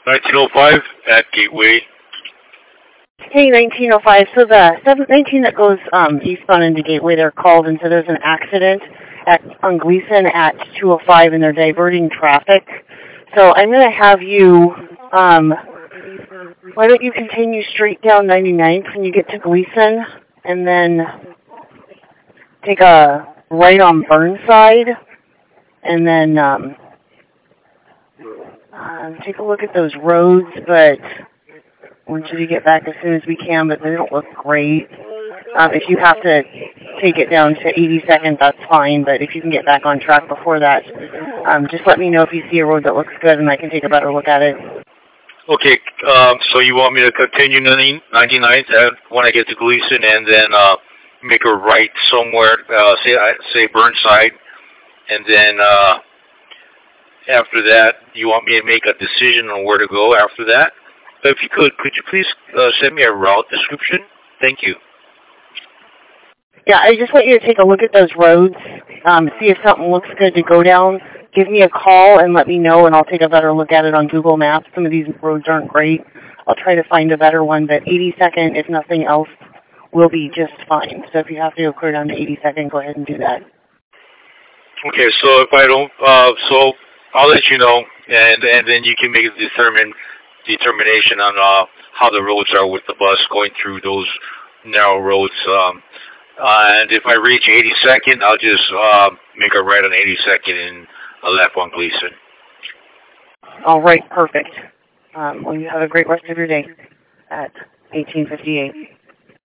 1905 at Gateway. Hey, 1905. So the 719 that goes eastbound into Gateway, they're called, and so there's an accident on Gleason at 205, and they're diverting traffic. So I'm going to have you, why don't you continue straight down 99th when you get to Gleason, and then take a right on Burnside, and then take a look at those roads, but I want you to get back as soon as we can, but they don't look great. If you have to take it down to 82nd, that's fine, but if you can get back on track before that, just let me know if you see a road that looks good and I can take a better look at it. Okay, so you want me to continue 99th when I get to Gleason and then make a right somewhere, say Burnside, and then after that, you want me to make a decision on where to go after that? If you could you please send me a route description? Thank you. Yeah, I just want you to take a look at those roads, see if something looks good to go down. Give me a call and let me know, and I'll take a better look at it on Google Maps. Some of these roads aren't great. I'll try to find a better one, but 82nd, if nothing else, will be just fine. So if you have to go clear down to 82nd, go ahead and do that. Okay, so if I don't, so I'll let you know, and then you can make a determination on how the roads are with the bus going through those narrow roads. And if I reach 82nd, I'll just make a right on 82nd and a left on Gleason. All right, perfect. Well, you have a great rest of your day at 1858.